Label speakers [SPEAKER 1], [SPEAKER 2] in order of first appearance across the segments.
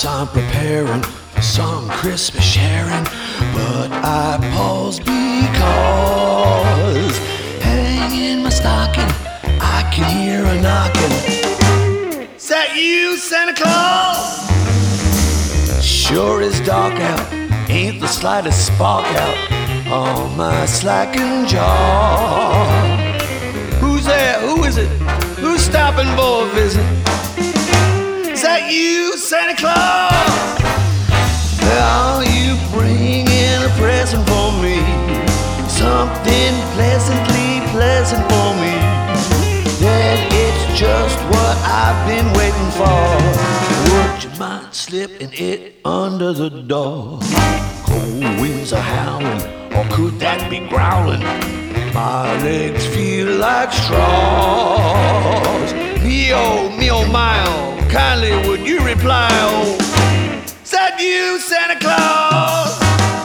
[SPEAKER 1] Yes, I'm preparing for some Christmas sharing, but I pause because hanging my stocking, I can hear a knocking. Is that you, Santa Claus? Sure is dark out, ain't the slightest spark out on my slacking jaw. Who's there? Who is it? Who's stopping for a visit? Is that you, Santa Claus? Are you bringing a present for me? Something pleasantly pleasant for me. Then it's just what I've been waiting for. Would you mind slipping it under the door? Cold winds are howling, or could that be growling? My legs feel like straws. Me oh my oh, kindly would you reply, oh? Is that you, Santa Claus?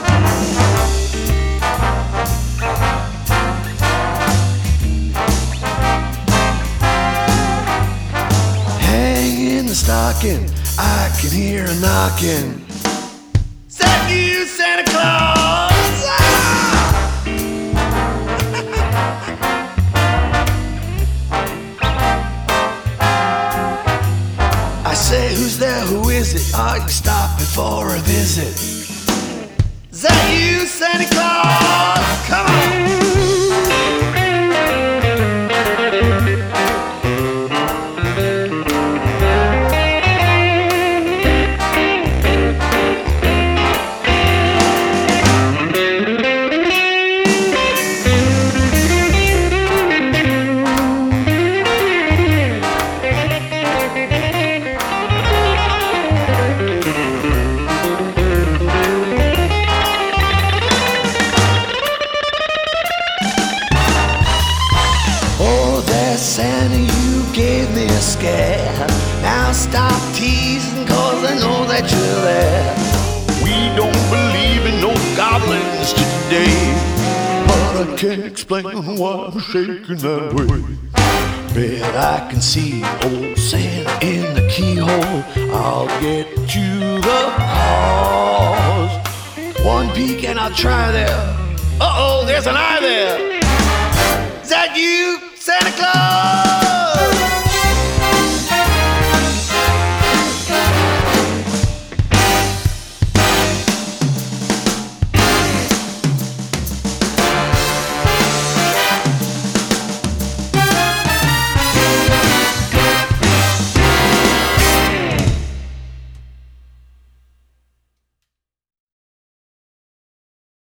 [SPEAKER 1] Hang in the stocking, I can hear a knocking. Is that you, Santa Claus? I say, who's there, who is it? Are you stopping for a visit? Is that you, Santa Claus? Come on! Santa, you gave me a scare. Now stop teasing, cause I know that you're there. We don't believe in no goblins today, but I can't explain why I'm shaking that way. Bet I can see old Santa in the keyhole. I'll get you the cause. One peek and I'll try there. Uh-oh, there's an eye there. Is that you, Santa Claus?